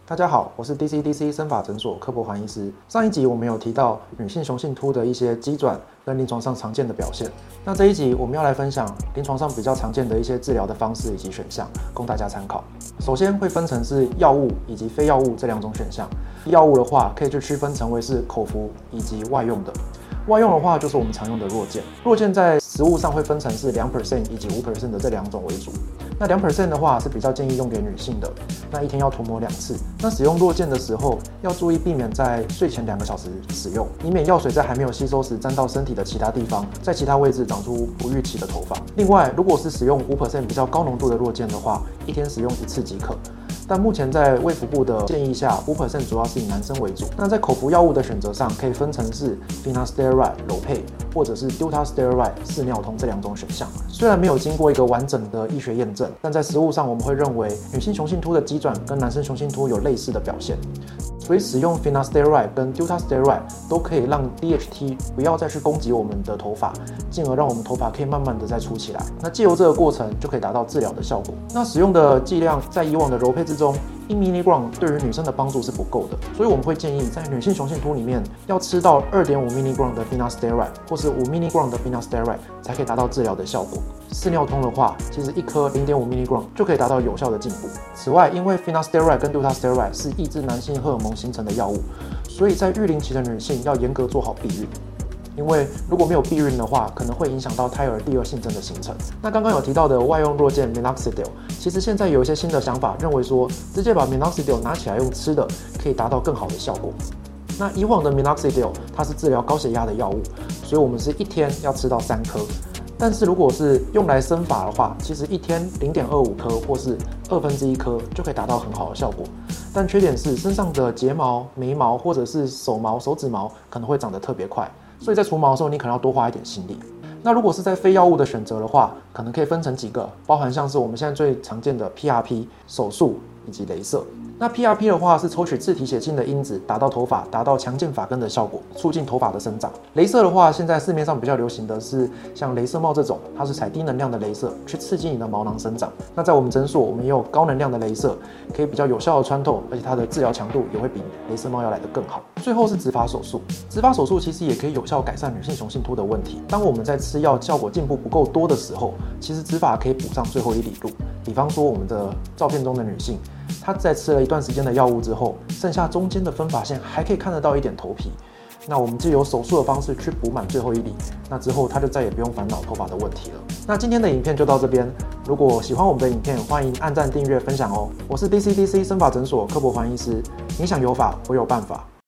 大家好，我是 DCDC 生发诊所柯博环医师。上一集我们有提到女性雄性秃的一些机转跟临床上常见的表现。那这一集我们要来分享临床上比较常见的一些治疗的方式以及选项，供大家参考。首先会分成是药物以及非药物这两种选项。药物的话，可以去区分成为是口服以及外用的。外用的话，就是我们常用的弱健。弱健在食物上会分成是2% 以及5% 的这两种为主。那2% 的话是比较建议用给女性的，那一天要涂抹2次。那使用弱健的时候，要注意避免在睡前2个小时使用，以免药水在还没有吸收时沾到身体的其他地方，在其他位置长出不预期的头发。另外，如果是使用5% 比较高浓度的弱健的话，一天使用1次即可。但目前在卫福部的建议下，5% 主要是以男生为主。那在口服药物的选择上，可以分成是 finasteride 柔配，或者是 dutasteride 四尿通这两种选项。虽然没有经过一个完整的医学验证，但在实务上我们会认为女性雄性秃的机转跟男生雄性秃有类似的表现。所以使用 finasteride 跟 dutasteride 都可以让 DHT 不要再去攻击我们的头发，进而让我们头发可以慢慢的再粗起来。那借由这个过程就可以达到治疗的效果。那使用的剂量在以往的柔配之中，1mg 对于女生的帮助是不够的，所以我们会建议在女性雄性秃里面要吃到2.5mg 的 finasteride 或是5mg 的 finasteride 才可以达到治疗的效果。四尿通的话，其实一颗0.5mg 就可以达到有效的进步。此外，因为 finasteride 跟 dutasteride 是抑制男性荷尔蒙形成的药物，所以在育龄期的女性要严格做好避孕。因为如果没有避孕的话，可能会影响到胎儿第二性征的形成。那刚刚有提到的外用弱健 minoxidil， 其实现在有一些新的想法，认为说直接把 minoxidil 拿起来用吃的，可以达到更好的效果。那以往的 minoxidil 它是治疗高血压的药物，所以我们是一天要吃到3颗。但是如果是用来生发的话，其实一天0.25颗或是1/2颗就可以达到很好的效果。但缺点是身上的睫毛、眉毛或者是手毛、手指毛可能会长得特别快，所以在除毛的时候你可能要多花一点心力。那如果是在非药物的选择的话，可能可以分成几个，包含像是我们现在最常见的 PRP、手术以及雷射。那 PRP 的话是抽取自体血清的因子，打到头发，达到强健发根的效果，促进头发的生长。雷射的话，现在市面上比较流行的是像雷射帽这种，它是采低能量的雷射，去刺激你的毛囊生长。那在我们诊所，我们也有高能量的雷射，可以比较有效的穿透，而且它的治疗强度也会比雷射帽要来得更好。最后是植发手术，植发手术其实也可以有效改善女性雄性秃的问题。当我们在吃药效果进步不够多的时候，其实植发可以补上最后一里路。比方说我们的照片中的女性，她在吃了一段时间的药物之后，剩下中间的分发线还可以看得到一点头皮。那我们就由手术的方式去补满最后一里，那之后她就再也不用烦恼头发的问题了。那今天的影片就到这边，如果喜欢我们的影片，欢迎按赞、订阅、分享哦。我是 DCDC 生发诊所柯博环医师，你想有发，我有办法。